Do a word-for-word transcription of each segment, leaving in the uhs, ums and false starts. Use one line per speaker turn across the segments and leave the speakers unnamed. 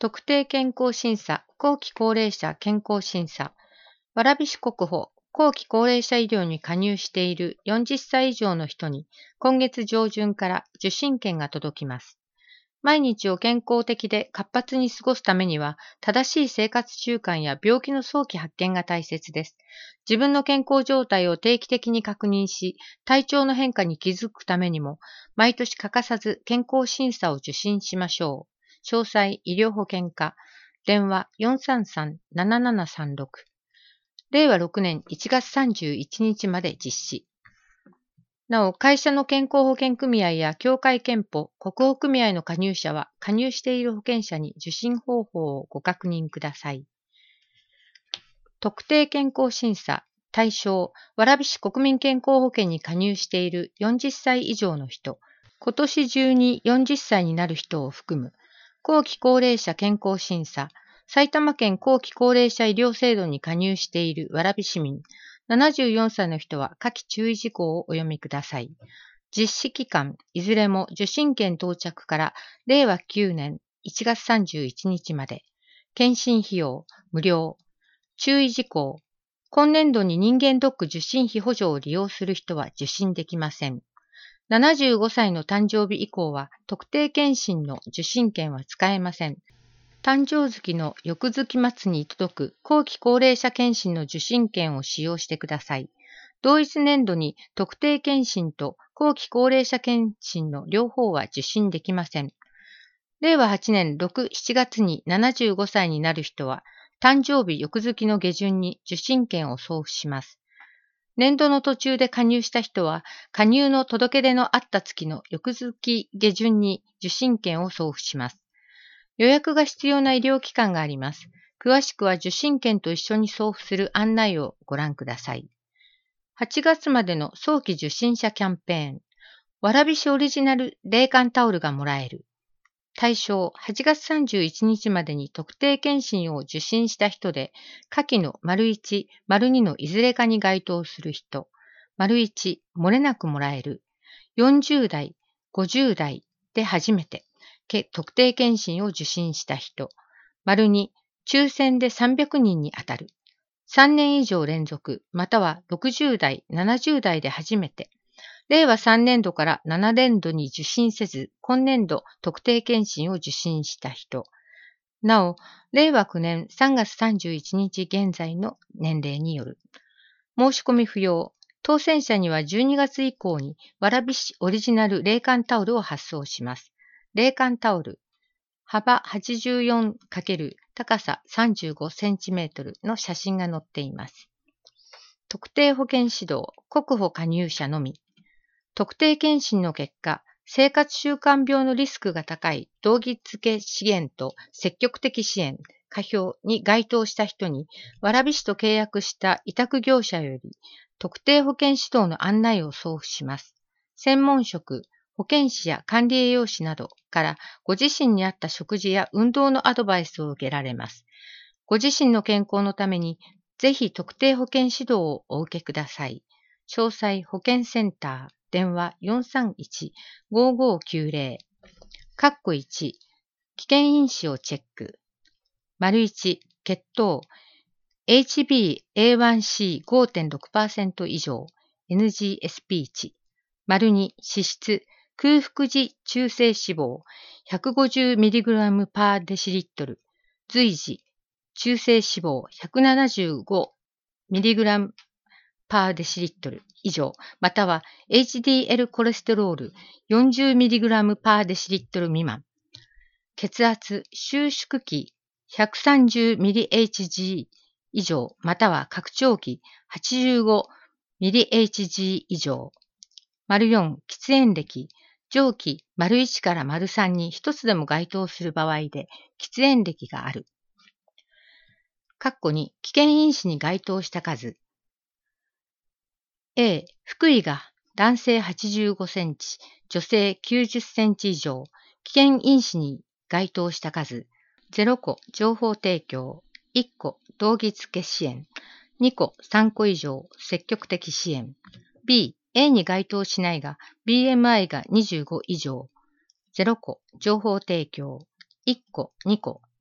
特定健康審査、後期高齢者健康審査、蕨市国保、後期高齢者医療に加入しているよんじゅっさい以上の人に、今月上旬から受診券が届きます。毎日を健康的で活発に過ごすためには、正しい生活習慣や病気の早期発見が大切です。自分の健康状態を定期的に確認し、体調の変化に気づくためにも、毎年欠かさず健康審査を受診しましょう。詳細、医療保険課、電話 よんさんさんのななななさんろく。れいわろくねんいちがつさんじゅういちにちまで実施。なお、会社の健康保険組合や協会憲法、国保組合の加入者は、加入している保険者に受診方法をご確認ください。特定健康審査、対象、蕨市国民健康保険に加入しているよんじゅっさい以上の人、今年中によんじゅっさいになる人を含む、後期高齢者健康審査、埼玉県後期高齢者医療制度に加入している蕨市民、ななじゅうよんさいの人は下記注意事項をお読みください。実施期間、いずれも受診券到着かられいわきゅうねんいちがつさんじゅういちにちまで。検診費用、無料。注意事項、今年度に人間ドック受診費補助を利用する人は受診できません。ななじゅうごさいの誕生日以降は特定健診の受診券は使えません。誕生月の翌月末に届く後期高齢者健診の受診券を使用してください。同一年度に特定健診と後期高齢者健診の両方は受診できません。れいわはちねんろく、しちがつにななじゅうごさいになる人は、誕生日翌月の下旬に受診券を送付します。年度の途中で加入した人は、加入の届け出のあった月の翌月下旬に受診券を送付します。予約が必要な医療機関があります。詳しくは受診券と一緒に送付する案内をご覧ください。はちがつまでの早期受診者キャンペーン。蕨市オリジナル冷感タオルがもらえる。対象、はちがつさんじゅういちにちまでに特定健診を受診した人で、下記の丸いち、丸にのいずれかに該当する人。丸いち、漏れなくもらえる。よんじゅうだい、ごじゅうだいで初めて。特定健診を受診した人。丸に、抽選でさんびゃくにんに当たる。さんねん以上連続、またはろくじゅうだい、ななじゅうだいで初めて。れいわさんねんどからななねんどに受診せず、今年度特定健診を受診した人。なお、れいわきゅうねんさんがつさんじゅういちにち現在の年齢による。申し込み不要。当選者にはじゅうにがつ以降に蕨市オリジナル冷感タオルを発送します。冷感タオル。幅 はちじゅうよん× 高さ さんじゅうごセンチメートル の写真が載っています。特定保険指導、国保加入者のみ。特定健診の結果、生活習慣病のリスクが高い動機付け支援と積極的支援、下表に該当した人に、蕨市と契約した委託業者より、特定保険指導の案内を送付します。専門職、保健師や管理栄養士などからご自身に合った食事や運動のアドバイスを受けられます。ご自身の健康のために、ぜひ特定保険指導をお受けください。詳細保健センター、電話 よんさんいち ごごきゅうぜろ。かっこいち、危険因子をチェック。丸いち、血糖、エイチビーエーワンシーごてんろくパーセント 以上、エヌジーエスピー 値。丸に、脂質、空腹時中性脂肪 ひゃくごじゅうミリグラム パーデシリットル、随時中性脂肪 ひゃくななじゅうごミリグラム パーデシリットル以上、または エイチディーエル コレステロール よんじゅうミリグラム パーデシリットル未満。血圧、収縮期 ひゃくさんじゅうミリエイチジー 以上、または拡張期 はちじゅうごミリエイチジー 以上。丸よん、喫煙歴、上記丸いちから丸さんに一つでも該当する場合で、喫煙歴がある。括弧に、危険因子に該当した数。A、腹囲が男性はちじゅうごセンチ、女性きゅうじゅっセンチ以上、危険因子に該当した数。ゼロこ情報提供、いっこ動機付け支援、にこさんこ以上積極的支援。B、A に該当しないが ビーエムアイ がにじゅうご以上。ゼロこ情報提供、いっこにこ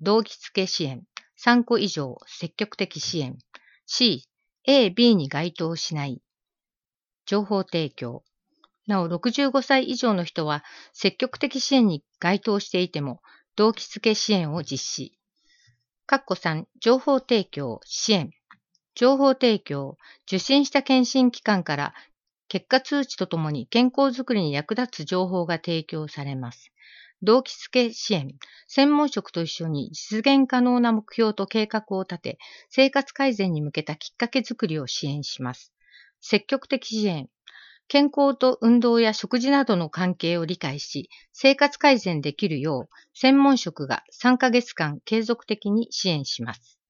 動機付け支援。さんこ以上積極的支援。C、A、B に該当しない。情報提供。なお、ろくじゅうごさい以上の人は積極的支援に該当していても、動機付け支援を実施。かっこさん、情報提供、支援。情報提供、受診した検診機関から結果通知とともに健康づくりに役立つ情報が提供されます。動機付け支援、専門職と一緒に実現可能な目標と計画を立て、生活改善に向けたきっかけづくりを支援します。積極的支援、健康と運動や食事などの関係を理解し、生活改善できるよう、専門職がさんかげつかん継続的に支援します。